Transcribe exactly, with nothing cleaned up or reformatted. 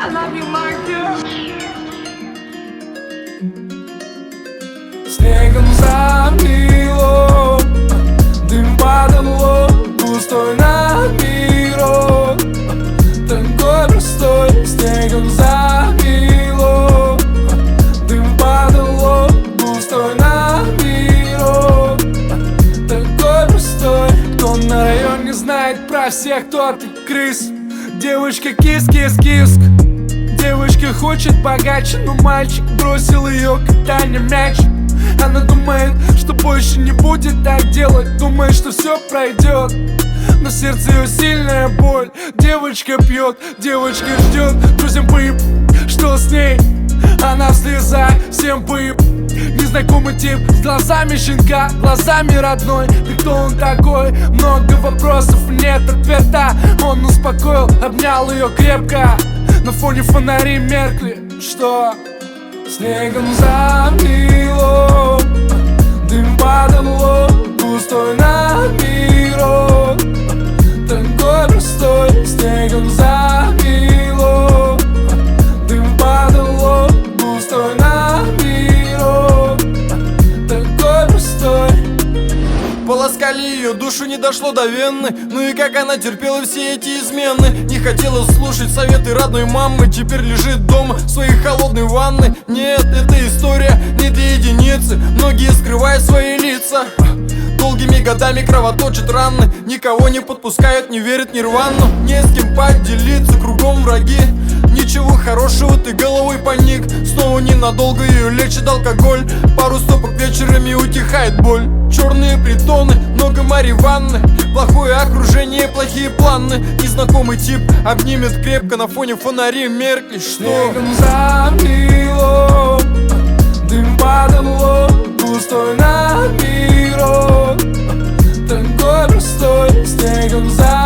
I love you, Marco. Снегом замело, дым падало, густой на миру. Такой простой, снегом замело, дым падало, густой на миру. Такой простой. Кто на районе знает про всех, кто ты крыс. Девочка кис-кис-киск. Девочка хочет богаче, но мальчик бросил ее катание мяч. Она думает, что больше не будет так делать, думает, что все пройдет, но в сердце ее сильная боль. Девочка пьет, девочка ждет, друзьям поеб, что с ней. Она в слезах, всем поеб. Незнакомый тип с глазами щенка, глазами родной. Ты кто он такой? Много вопросов, нет ответа. Он успокоил, обнял ее крепко. На фоне фонари меркли, что снегом замело, дым падало, густой на миру. Такой простой, снегом замело, дым падало, густой на миру. Такой простой. Полоскали ее душу, не дошло до вены. Ну и как она терпела все эти измены. Не хотела слушать советы родной мамы. Теперь лежит дома в своей холодной ванной. Нет, эта история не для единицы. Многие скрывают свои лица. Долгими годами кровоточат раны. Никого не подпускают, не верят в нирвану. Не с кем поделиться, кругом враги. Ничего хорошего, ты головой поник. Снова ненадолго ее лечит алкоголь. Пару стопок вечерами утихает боль. Черные притоны, много марихуаны. Плохое окружение, плохие планы. Незнакомый тип обнимет крепко на фоне фонари меркли. Что? Снегом замело, дым падало, густой на миру. Такой простой, снегом замело.